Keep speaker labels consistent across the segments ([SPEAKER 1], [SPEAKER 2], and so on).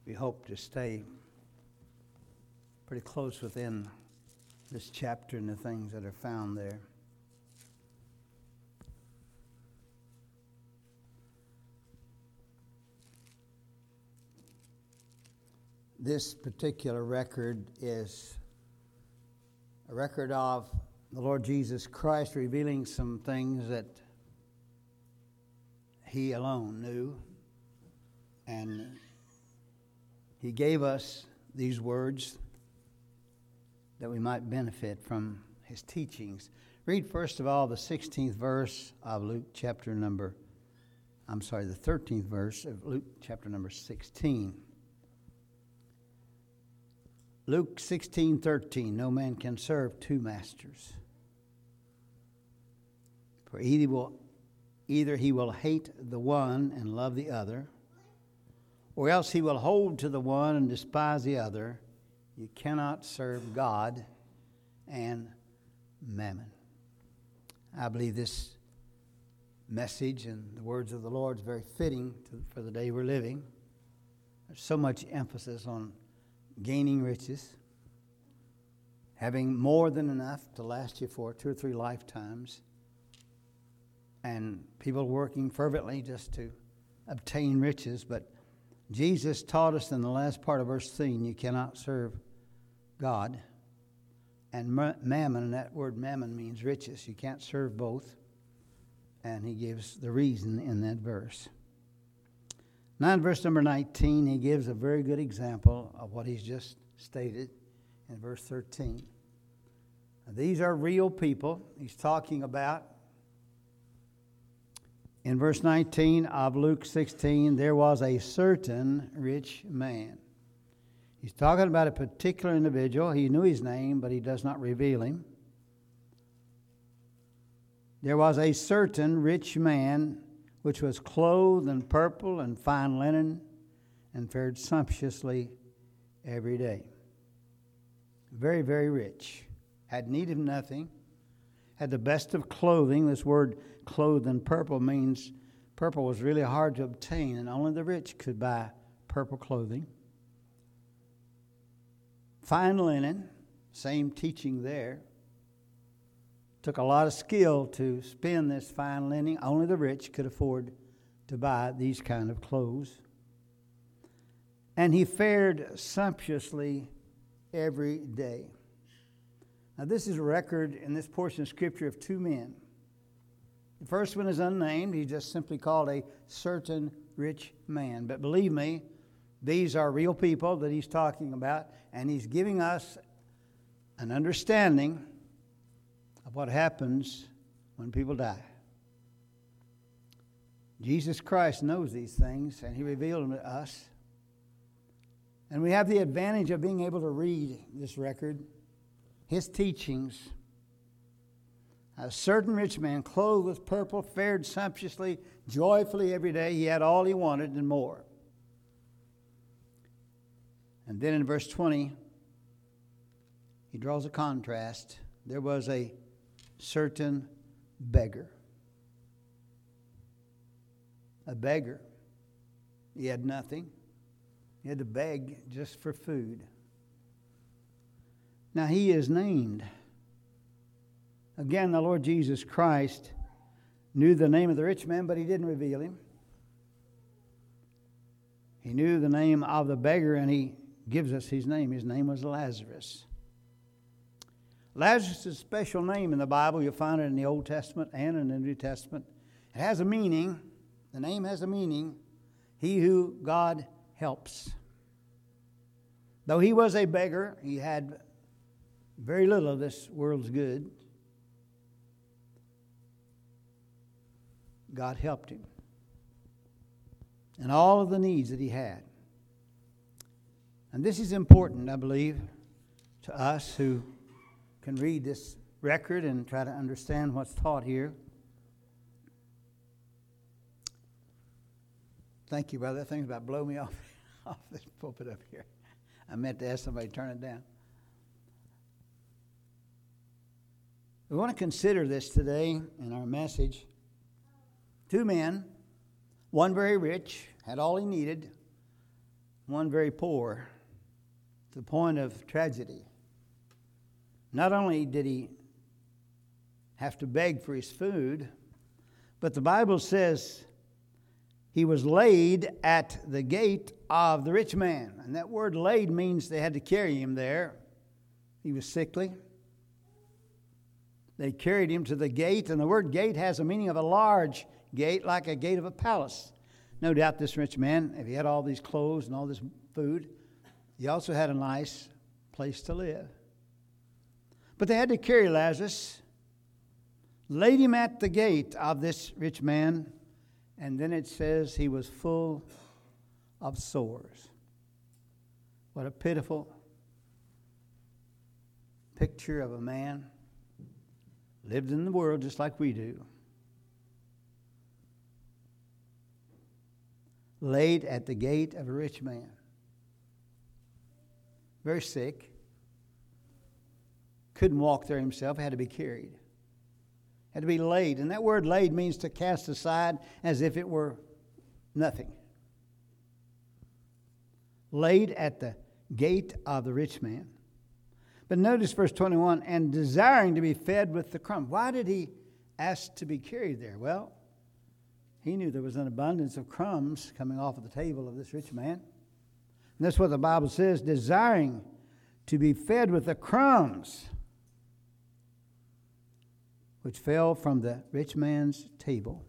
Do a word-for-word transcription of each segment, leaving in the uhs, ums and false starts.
[SPEAKER 1] we hope to stay pretty close within this chapter and the things that are found there. This particular record is a record of the Lord Jesus Christ revealing some things that He alone knew. And He gave us these words that we might benefit from His teachings. Read first of all the sixteenth verse of Luke chapter number, I'm sorry, the thirteenth verse of Luke chapter number sixteen. Luke sixteen thirteen, no man can serve two masters. For either, will, either he will hate the one and love the other, or else he will hold to the one and despise the other. You cannot serve God and mammon. I believe this message and the words of the Lord is very fitting to, for the day we're living. There's so much emphasis on gaining riches, having more than enough to last you for two or three lifetimes, and people working fervently just to obtain riches. But Jesus taught us in the last part of verse thirteen, you cannot serve God and mammon, and that word mammon means riches. You can't serve both, and He gives the reason in that verse. Now in verse number nineteen, He gives a very good example of what He's just stated in verse thirteen. Now, these are real people He's talking about. In verse nineteen of Luke sixteen, there was a certain rich man. He's talking about a particular individual. He knew his name, but He does not reveal him. There was a certain rich man which was clothed in purple and fine linen, and fared sumptuously every day. Very, very rich. Had need of nothing. Had the best of clothing. This word clothed in purple means purple was really hard to obtain, and only the rich could buy purple clothing. Fine linen, same teaching there. Took a lot of skill to spin this fine linen. Only the rich could afford to buy these kind of clothes. And he fared sumptuously every day. Now this is a record in this portion of Scripture of two men. The first one is unnamed. He's just simply called a certain rich man. But believe me, these are real people that he's talking about, and he's giving us an understanding of what happens when people die. Jesus Christ knows these things, and He revealed them to us. And we have the advantage of being able to read this record, His teachings. A certain rich man, clothed with purple, fared sumptuously, joyfully every day. He had all he wanted and more. And then in verse twenty, he draws a contrast. There was a certain beggar. A beggar. He had nothing. He had to beg just for food. Now he is named. Again, the Lord Jesus Christ knew the name of the rich man, but He didn't reveal him. He knew the name of the beggar, and He gives us his name. His name was Lazarus. Lazarus is a special name in the Bible. You'll find it in the Old Testament and in the New Testament. It has a meaning. The name has a meaning. He who God helps. Though he was a beggar, he had very little of this world's good. God helped him in all of the needs that he had. And this is important, I believe, to us who can read this record and try to understand what's taught here. Thank you, brother. That thing's about to blow me off, off this pulpit up here. I meant to ask somebody to turn it down. We want to consider this today in our message. Two men, one very rich, had all he needed, one very poor, to the point of tragedy. Not only did he have to beg for his food, but the Bible says he was laid at the gate of the rich man. And that word laid means they had to carry him there. He was sickly. They carried him to the gate, and the word gate has a meaning of a large gate, like a gate of a palace. No doubt this rich man, if he had all these clothes and all this food, he also had a nice place to live. But they had to carry Lazarus, laid him at the gate of this rich man, and then it says he was full of sores. What a pitiful picture of a man lived in the world just like we do. Laid at the gate of a rich man. Very sick. Couldn't walk there himself, had to be carried. Had to be laid. And that word laid means to cast aside as if it were nothing. Laid at the gate of the rich man. But notice verse twenty-one, and desiring to be fed with the crumbs. Why did he ask to be carried there? Well, he knew there was an abundance of crumbs coming off of the table of this rich man. And that's what the Bible says, desiring to be fed with the crumbs which fell from the rich man's table.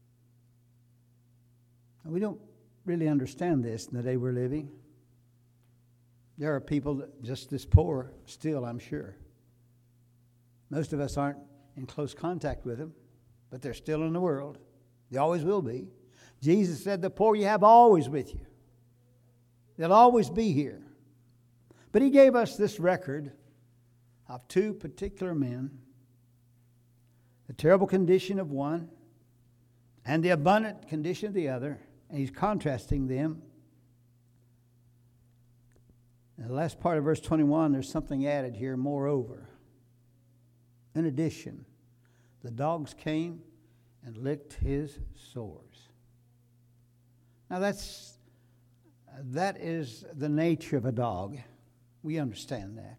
[SPEAKER 1] Now, we don't really understand this in the day we're living. There are people that just this poor still, I'm sure. Most of us aren't in close contact with them, but they're still in the world. They always will be. Jesus said, the poor you have always with you. They'll always be here. But he gave us this record of two particular men, the terrible condition of one and the abundant condition of the other, and he's contrasting them. In the last part of verse twenty-one, there's something added here, moreover. In addition, the dogs came and licked his sores. Now that's that is the nature of a dog. We understand that.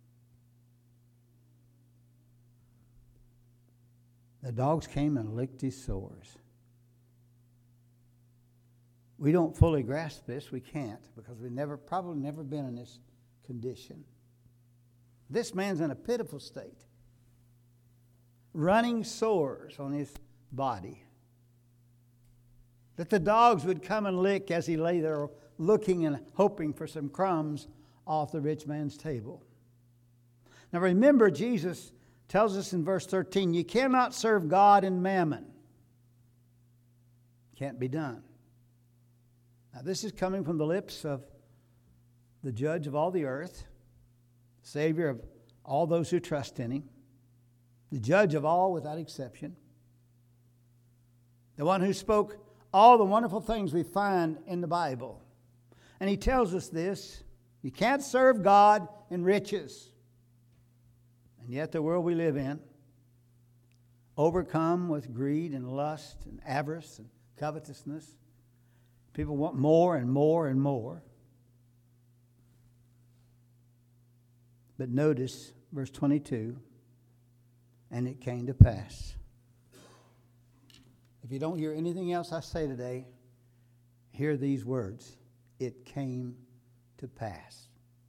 [SPEAKER 1] The dogs came and licked his sores. We don't fully grasp this. We can't, because we've never, probably never been in this condition. This man's in a pitiful state. Running sores on his body. That the dogs would come and lick as he lay there looking and hoping for some crumbs off the rich man's table. Now remember, Jesus tells us in verse thirteen, you cannot serve God and mammon. Can't be done. Now, this is coming from the lips of the judge of all the earth, Savior of all those who trust in him, the judge of all without exception, the one who spoke all the wonderful things we find in the Bible. And he tells us this, you can't serve God and riches. And yet the world we live in, overcome with greed and lust and avarice and covetousness, people want more and more and more. But notice verse twenty-two, and it came to pass. If you don't hear anything else I say today, hear these words. It came to pass.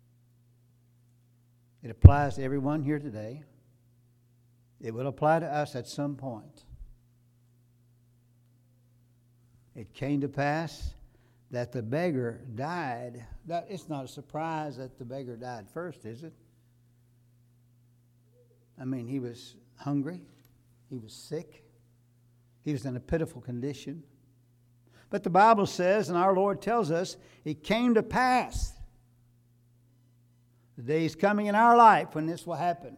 [SPEAKER 1] It applies to everyone here today. It will apply to us at some point. It came to pass that the beggar died. That, it's not a surprise that the beggar died first, is it? I mean, he was hungry. He was sick. He was in a pitiful condition. But the Bible says, and our Lord tells us, it came to pass. The day is coming in our life when this will happen.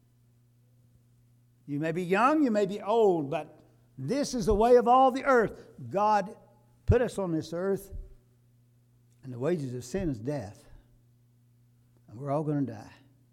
[SPEAKER 1] You may be young, you may be old, but this is the way of all the earth. God put us on this earth, and the wages of sin is death. And we're all going to die.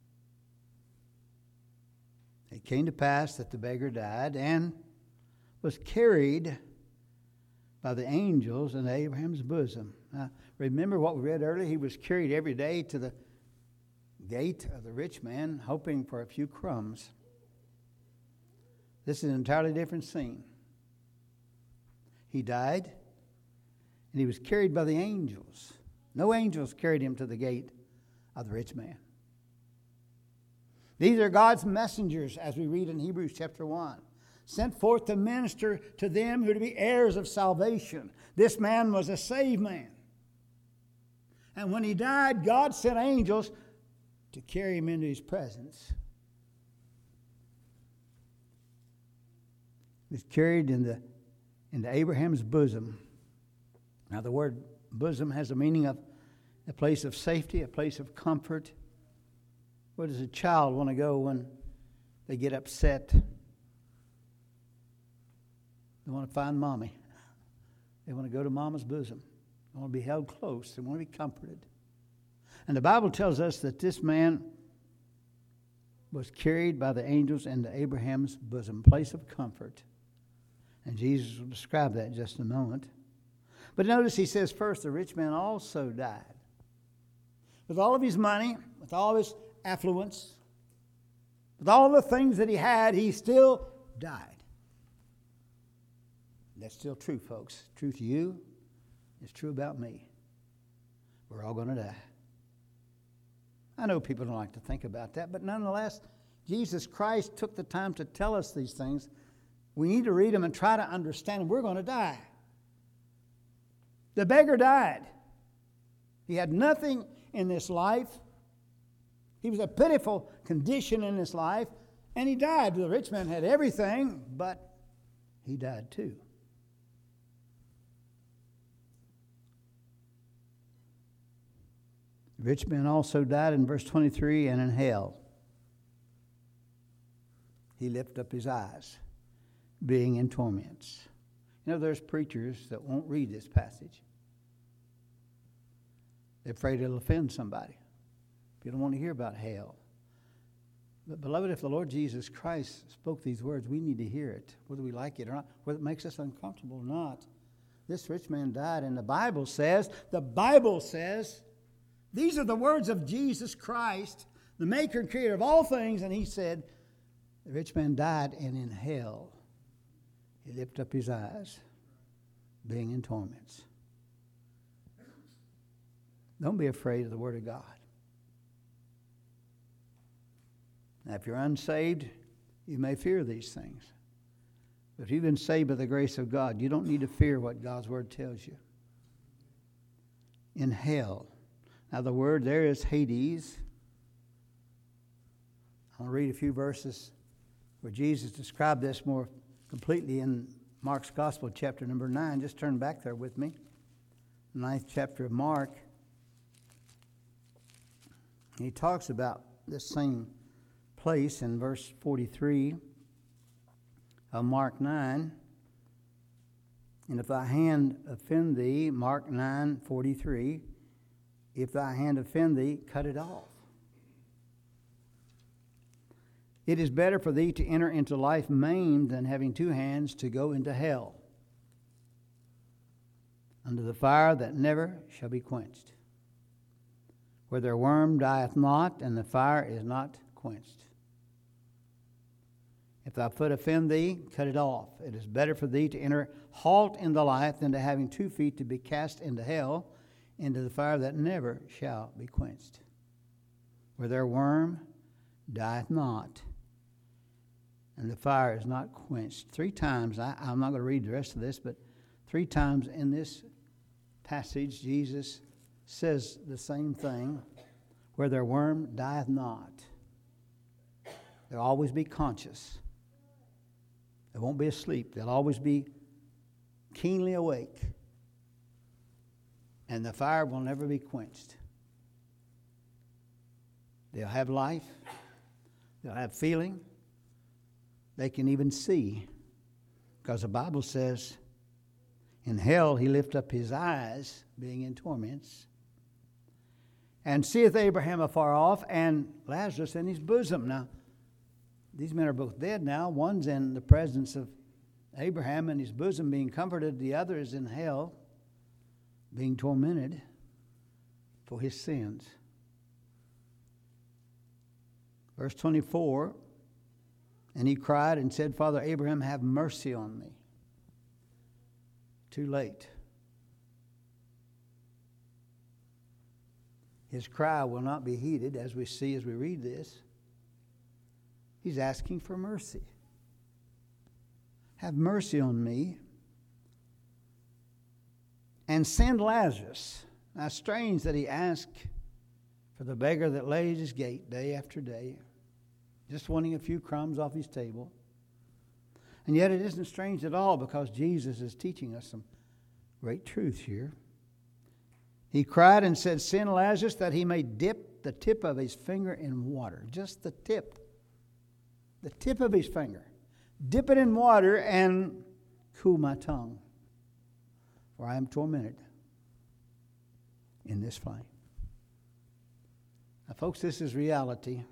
[SPEAKER 1] It came to pass that the beggar died and was carried by the angels in Abraham's bosom. Now, remember what we read earlier? He was carried every day to the gate of the rich man, hoping for a few crumbs. This is an entirely different scene. He died, and he was carried by the angels. No angels carried him to the gate of the rich man. These are God's messengers, as we read in Hebrews chapter one, sent forth to minister to them who are to be heirs of salvation. This man was a saved man. And when he died, God sent angels to carry him into his presence. He was carried into, into Abraham's bosom. Now the word bosom has a meaning of a place of safety, a place of comfort. Where does a child want to go when they get upset? They want to find mommy. They want to go to mama's bosom. They want to be held close. They want to be comforted. And the Bible tells us that this man was carried by the angels into Abraham's bosom, place of comfort. And Jesus will describe that in just a moment. But notice he says first, the rich man also died. With all of his money, with all of his affluence, with all the things that he had, he still died. That's still true, folks. True to you. It's true about me. We're all going to die. I know people don't like to think about that, but nonetheless, Jesus Christ took the time to tell us these things. We need to read them and try to understand them. We're going to die. The beggar died. He had nothing in this life. He was a pitiful condition in his life, and he died. The rich man had everything, but he died too. The rich man also died in verse twenty-three, and in hell he lifted up his eyes, being in torments. You know, there's preachers that won't read this passage. They're afraid it'll offend somebody. People don't want to hear about hell. But beloved, if the Lord Jesus Christ spoke these words, we need to hear it, whether we like it or not, whether it makes us uncomfortable or not. This rich man died, and the Bible says, the Bible says, these are the words of Jesus Christ, the maker and creator of all things, and he said, the rich man died, and in hell he lifted up his eyes, being in torments. Don't be afraid of the Word of God. Now, if you're unsaved, you may fear these things. But if you've been saved by the grace of God, you don't need to fear what God's Word tells you. In hell. Now, the word there is Hades. I want to read a few verses where Jesus described this more completely in Mark's Gospel, chapter number nine. Just turn back there with me. Ninth chapter of Mark. He talks about this same place in verse forty-three of Mark nine. And if thy hand offend thee, Mark nine forty-three, if thy hand offend thee, cut it off. It is better for thee to enter into life maimed than having two hands to go into hell, under the fire that never shall be quenched, where their worm dieth not, and the fire is not quenched. If thy foot offend thee, cut it off. It is better for thee to enter halt in the life than to having two feet to be cast into hell, into the fire that never shall be quenched, where their worm dieth not, and the fire is not quenched. Three times, I, I'm not going to read the rest of this, but three times in this passage, Jesus says the same thing, where their worm dieth not. They'll always be conscious. They won't be asleep. They'll always be keenly awake. And the fire will never be quenched. They'll have life. They'll have feeling. They can even see. Because the Bible says, in hell he lift up his eyes, being in torments, and seeth Abraham afar off, and Lazarus in his bosom. Now, these men are both dead now. One's in the presence of Abraham in his bosom being comforted, the other is in hell, being tormented for his sins. Verse twenty-four, and he cried and said, Father Abraham, have mercy on me. Too late. His cry will not be heeded, as we see as we read this. He's asking for mercy. Have mercy on me. And send Lazarus. Now, strange that he asked for the beggar that lay at his gate day after day, just wanting a few crumbs off his table. And yet it isn't strange at all, because Jesus is teaching us some great truths here. He cried and said, send Lazarus that he may dip the tip of his finger in water. Just the tip. The tip of his finger. Dip it in water and cool my tongue, for I am tormented in this flame. Now, folks, this is reality.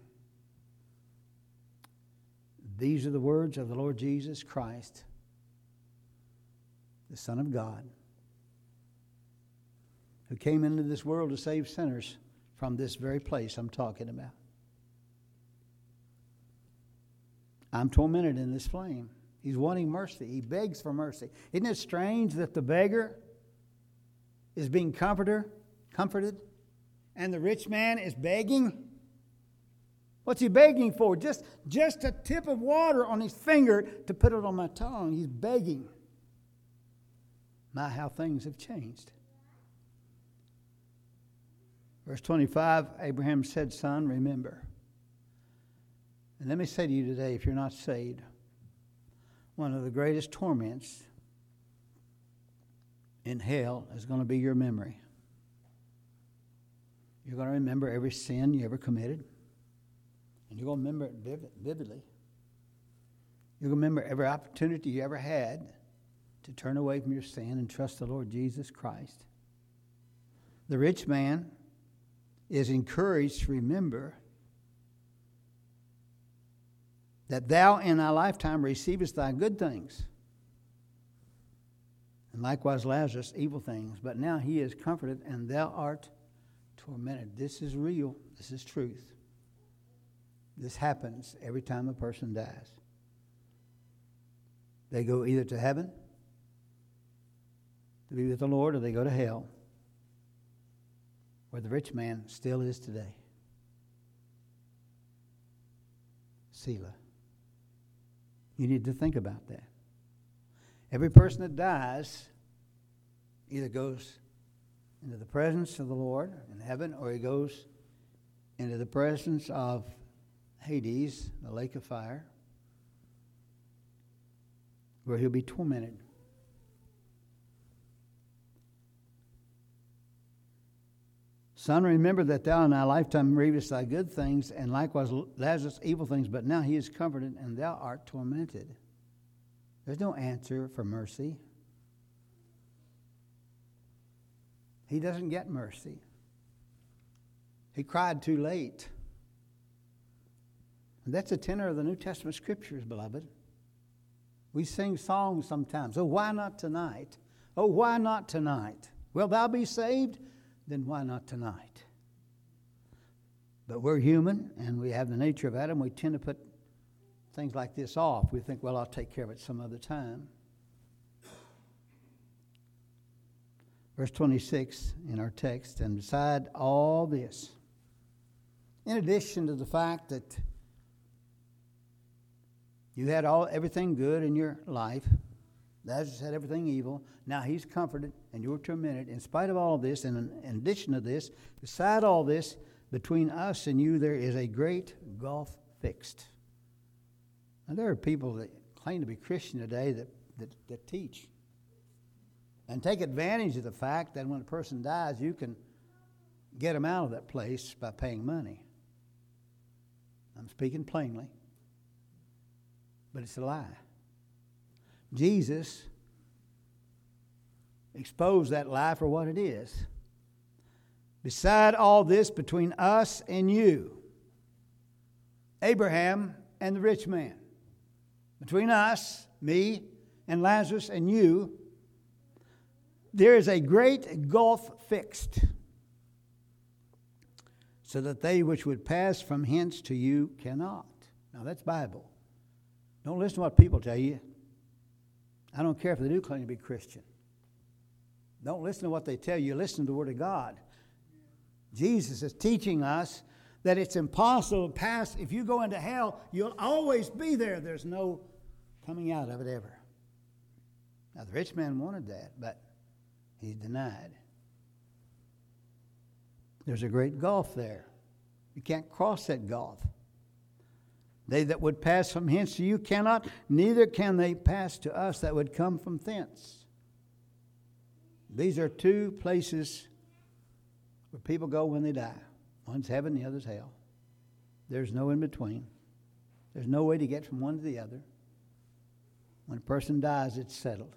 [SPEAKER 1] These are the words of the Lord Jesus Christ, the Son of God, who came into this world to save sinners from this very place I'm talking about. I'm tormented in this flame. He's wanting mercy. He begs for mercy. Isn't it strange that the beggar is being comforter, comforted, and the rich man is begging? What's he begging for? Just, just a tip of water on his finger to put it on my tongue. He's begging. My, how things have changed. Verse twenty-five, Abraham said, son, remember. And let me say to you today, if you're not saved, one of the greatest torments in hell is going to be your memory. You're going to remember every sin you ever committed. And you're going to remember it vividly. You're going to remember every opportunity you ever had to turn away from your sin and trust the Lord Jesus Christ. The rich man is encouraged to remember that thou in thy lifetime receivest thy good things, and likewise Lazarus evil things. But now he is comforted, and thou art tormented. This is real. This is truth. This happens every time a person dies. They go either to heaven to be with the Lord, or they go to hell, where the rich man still is today. Selah. You need to think about that. Every person that dies either goes into the presence of the Lord in heaven, or he goes into the presence of Hades, the lake of fire, where he'll be tormented. Son, remember that thou in thy lifetime receivest thy good things, and likewise Lazarus evil things, but now he is comforted, and thou art tormented. There's no answer for mercy. He doesn't get mercy. He cried too late. And that's the tenor of the New Testament scriptures, beloved. We sing songs sometimes. Oh, why not tonight? Oh, why not tonight? Will thou be saved? Then why not tonight? But we're human, and we have the nature of Adam. We tend to put things like this off. We think, well, I'll take care of it some other time. Verse twenty-six in our text, and beside all this, in addition to the fact that you had all everything good in your life, Lazarus had everything evil. Now he's comforted and you're tormented. In spite of all of this, and in addition to this, beside all this, between us and you, there is a great gulf fixed. Now there are people that claim to be Christian today that, that, that teach and take advantage of the fact that when a person dies, you can get them out of that place by paying money. I'm speaking plainly, but it's a lie. Jesus exposed that lie for what it is. Beside all this, between us and you, Abraham and the rich man, between us, me and Lazarus and you, there is a great gulf fixed, so that they which would pass from hence to you cannot. Now that's Bible. Don't listen to what people tell you. I don't care if they do claim to be Christian. Don't listen to what they tell you. Listen to the Word of God. Jesus is teaching us that it's impossible to pass. If you go into hell, you'll always be there. There's no coming out of it ever. Now, the rich man wanted that, but he denied. There's a great gulf there. You can't cross that gulf. They that would pass from hence to you cannot, neither can they pass to us that would come from thence. These are two places where people go when they die. One's heaven, the other's hell. There's no in between. There's no way to get from one to the other. When a person dies, it's settled.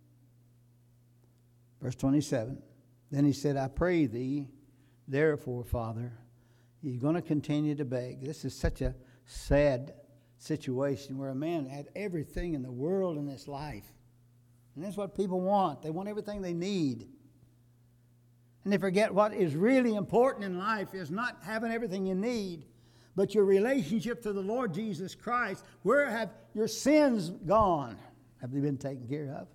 [SPEAKER 1] Verse twenty-seven, then he said, I pray thee, therefore, Father, you're going to continue to beg. This is such a sad situation where a man had everything in the world in this life. And that's what people want. They want everything they need. And they forget what is really important in life is not having everything you need, but your relationship to the Lord Jesus Christ. Where have your sins gone? Have they been taken care of?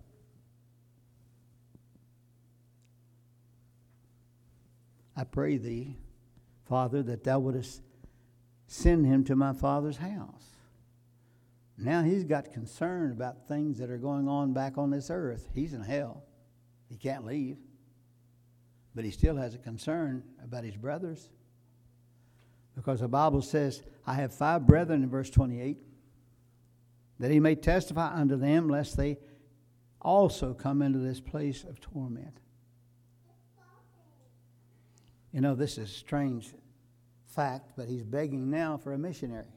[SPEAKER 1] I pray thee, Father, that thou wouldest send him to my father's house. Now he's got concern about things that are going on back on this earth. He's in hell. He can't leave. But he still has a concern about his brothers. Because the Bible says, I have five brethren in verse twenty-eight, that he may testify unto them, lest they also come into this place of torment. You know, this is a strange fact, but he's begging now for a missionary.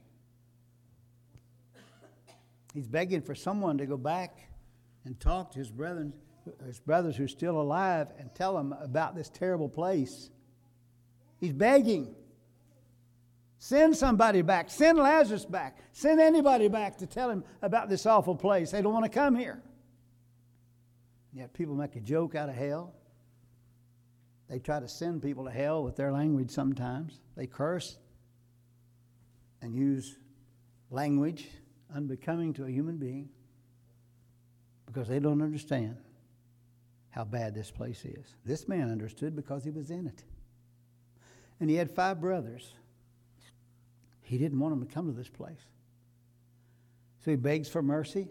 [SPEAKER 1] He's begging for someone to go back and talk to his brethren, his brothers who are still alive, and tell them about this terrible place. He's begging. Send somebody back. Send Lazarus back. Send anybody back to tell him about this awful place. They don't want to come here. Yet people make a joke out of hell. They try to send people to hell with their language sometimes. They curse and use language unbecoming to a human being because they don't understand how bad this place is. This man understood because he was in it. And he had five brothers. He didn't want them to come to this place. So he begs for mercy.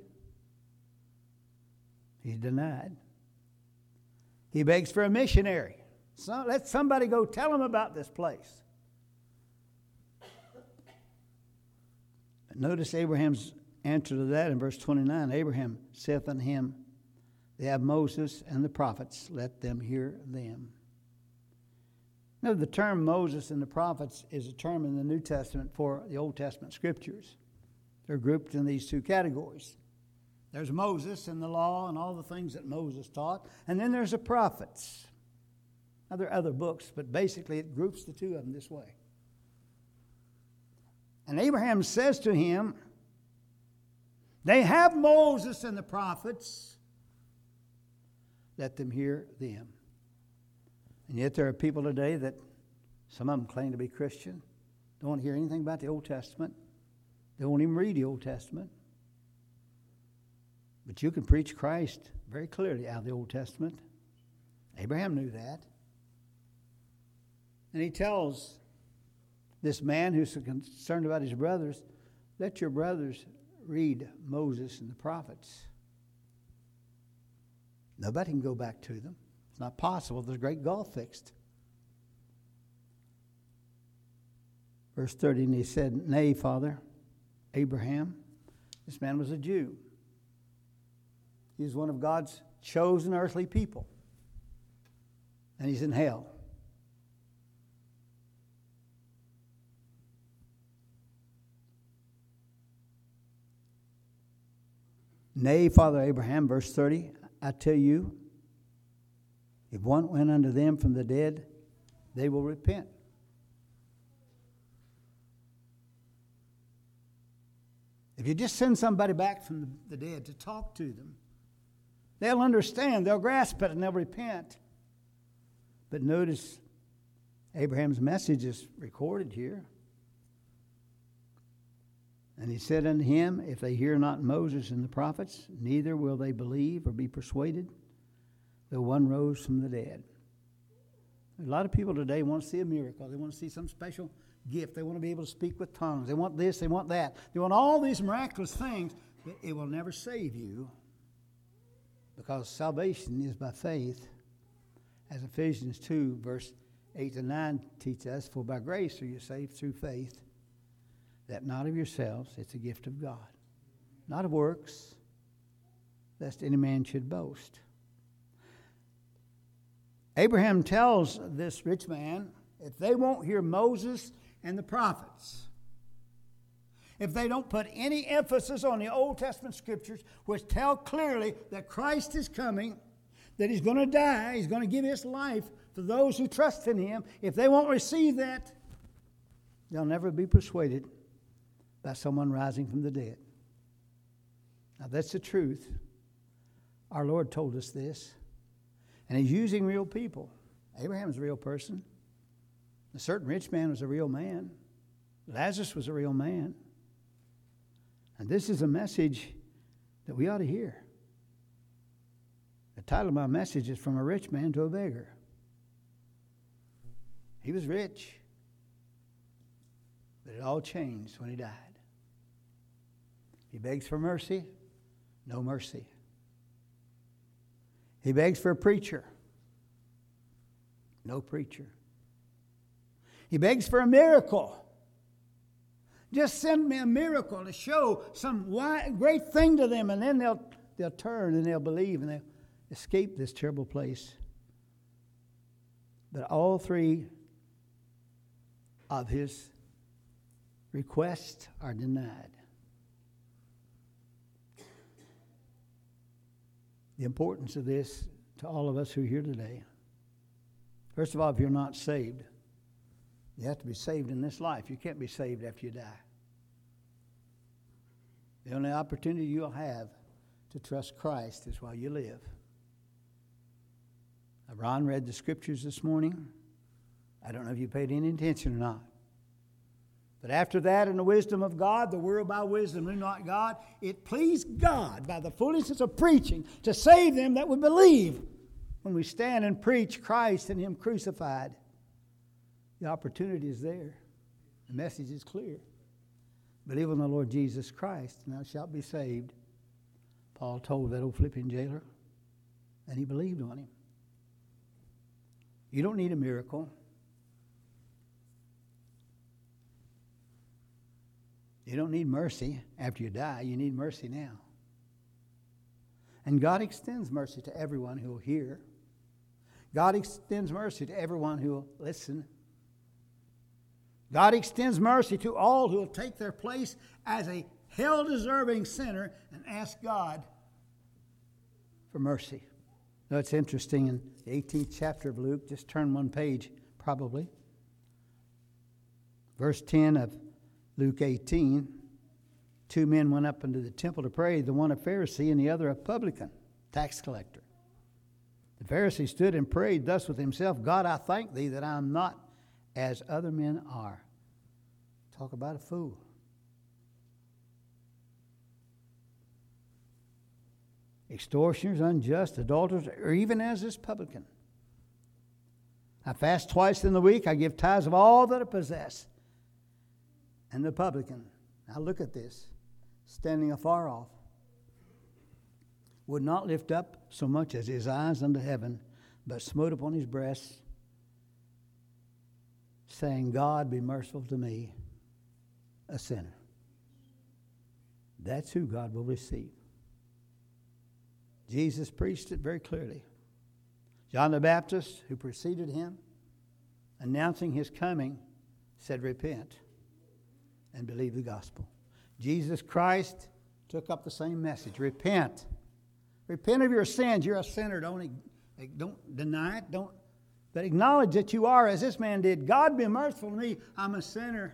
[SPEAKER 1] He's denied. He begs for a missionary. So let somebody go tell him about this place. But notice Abraham's answer to that in verse twenty-nine. Abraham saith unto him, they have Moses and the prophets, let them hear them. Now, the term Moses and the prophets is a term in the New Testament for the Old Testament scriptures. They're grouped in these two categories. There's Moses and the law and all the things that Moses taught, and then there's the prophets. Now, there are other books, but basically it groups the two of them this way. And Abraham says to him, they have Moses and the prophets, let them hear them. And yet there are people today that, some of them claim to be Christian, don't want to hear anything about the Old Testament. They won't even read the Old Testament. But you can preach Christ very clearly out of the Old Testament. Abraham knew that. And he tells this man who's concerned about his brothers, let your brothers read Moses and the prophets. Nobody can go back to them. It's not possible. There's a great gulf fixed. Verse thirty, and he said, nay, Father, Abraham. This man was a Jew. He was one of God's chosen earthly people. And he's in hell. Nay, Father Abraham, verse thirty, I tell you, if one went unto them from the dead, they will repent. If you just send somebody back from the dead to talk to them, They'll understand, they'll grasp it, and they'll repent. But notice Abraham's message is recorded here. And he said unto him, if they hear not Moses and the prophets, neither will they believe or be persuaded, though one rose from the dead. A lot of people today want to see a miracle. They want to see some special gift. They want to be able to speak with tongues. They want this, they want that. They want all these miraculous things, but it will never save you, because salvation is by faith. As Ephesians two, verse eight to nine teach us, for by grace are you saved through faith, that not of yourselves, it's a gift of God, not of works, lest any man should boast. Abraham tells this rich man, if they won't hear Moses and the prophets, if they don't put any emphasis on the Old Testament scriptures, which tell clearly that Christ is coming, that he's going to die, he's going to give his life for those who trust in him, if they won't receive that, they'll never be persuaded by someone rising from the dead. Now that's the truth. Our Lord told us this. And he's using real people. Abraham's a real person. A certain rich man was a real man. Lazarus was a real man. And this is a message that we ought to hear. The title of my message is From a Rich Man to a Beggar. He was rich, but it all changed when he died. He begs for mercy, no mercy. He begs for a preacher, no preacher. He begs for a miracle. Just send me a miracle to show some wide, great thing to them, and then they'll, they'll turn and they'll believe and they'll escape this terrible place. But all three of his requests are denied. The importance of this to all of us who are here today. First of all, if you're not saved, you have to be saved in this life. You can't be saved after you die. The only opportunity you'll have to trust Christ is while you live. Now, Ron read the scriptures this morning. I don't know if you paid any attention or not. But after that, in the wisdom of God, the world by wisdom knew not God, it pleased God by the foolishness of preaching to save them that would believe. When we stand and preach Christ and him crucified, the opportunity is there. The message is clear. Believe on the Lord Jesus Christ, and thou shalt be saved. Paul told that old Philippian jailer, and he believed on him. You don't need a miracle. You don't need mercy after you die. You need mercy now. And God extends mercy to everyone who will hear. God extends mercy to everyone who will listen. God extends mercy to all who will take their place as a hell-deserving sinner and ask God for mercy. Now, it's interesting, in the eighteenth chapter of Luke, just turn one page probably. Verse ten of Luke eighteen, two men went up into the temple to pray, the one a Pharisee and the other a publican, tax collector. The Pharisee stood and prayed thus with himself, God, I thank thee that I am not as other men are. Talk about a fool. Extortioners, unjust, adulterers, or even as this publican. I fast twice in the week. I give tithes of all that I possess. And the publican, now look at this, standing afar off, would not lift up so much as his eyes unto heaven, but smote upon his breast, saying, God, be merciful to me, a sinner. That's who God will receive. Jesus preached it very clearly. John the Baptist, who preceded him, announcing his coming, said, repent and believe the gospel. Jesus Christ took up the same message. Repent. Repent of your sins. You're a sinner. Don't, don't deny it. Don't, but acknowledge that you are, as this man did. God be merciful to me. I'm a sinner.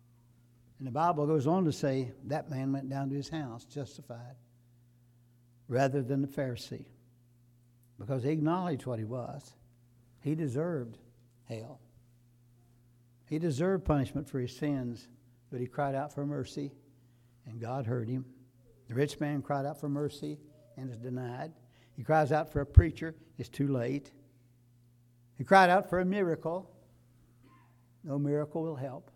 [SPEAKER 1] And the Bible goes on to say that man went down to his house justified, rather than the Pharisee, because he acknowledged what he was. He deserved hell. He deserved punishment for his sins, but he cried out for mercy, and God heard him. The rich man cried out for mercy and is denied. He cries out for a preacher. It's too late. He cried out for a miracle. No miracle will help.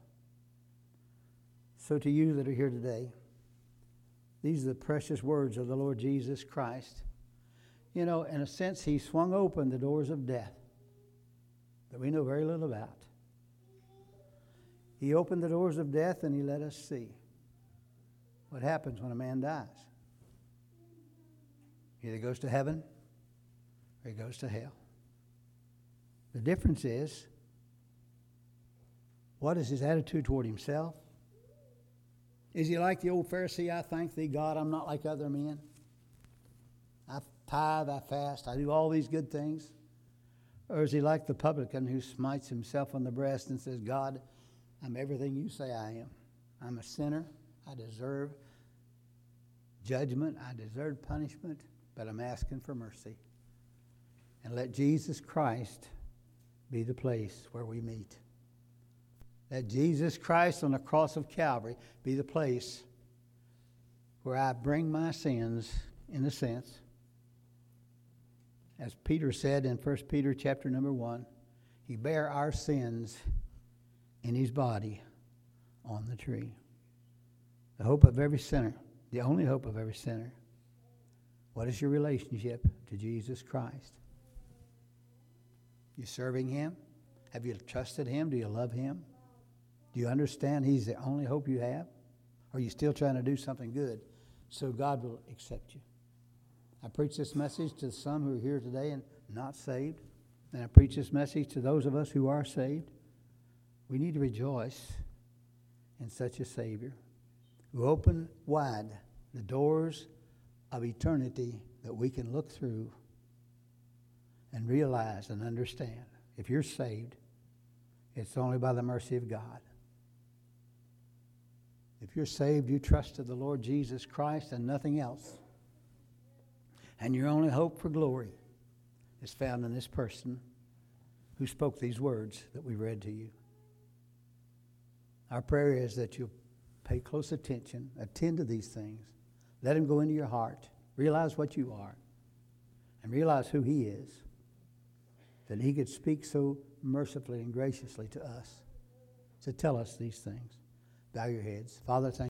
[SPEAKER 1] So to you that are here today, these are the precious words of the Lord Jesus Christ. You know, in a sense, he swung open the doors of death that we know very little about. He opened the doors of death and he let us see what happens when a man dies. He either goes to heaven or he goes to hell. The difference is, what is his attitude toward himself? Is he like the old Pharisee, I thank thee, God, I'm not like other men? I tithe, I fast, I do all these good things. Or is he like the publican who smites himself on the breast and says, God, I'm everything you say I am. I'm a sinner. I deserve judgment. I deserve punishment, but I'm asking for mercy. And let Jesus Christ be the place where we meet. Let Jesus Christ on the cross of Calvary be the place where I bring my sins, in a sense. As Peter said in First Peter chapter number one, he bare our sins in his body on the tree. The hope of every sinner, the only hope of every sinner. What is your relationship to Jesus Christ? You serving him? Have you trusted him? Do you love him? Do you understand he's the only hope you have? Or are you still trying to do something good so God will accept you? I preach this message to some who are here today and not saved. And I preach this message to those of us who are saved. We need to rejoice in such a Savior who opened wide the doors of eternity that we can look through and realize and understand. If you're saved, it's only by the mercy of God. If you're saved, you trusted the Lord Jesus Christ and nothing else. And your only hope for glory is found in this person who spoke these words that we read to you. Our prayer is that you'll pay close attention, attend to these things, let them go into your heart, realize what you are, and realize who he is, that he could speak so mercifully and graciously to us to tell us these things. Bow your heads. Father, thank you.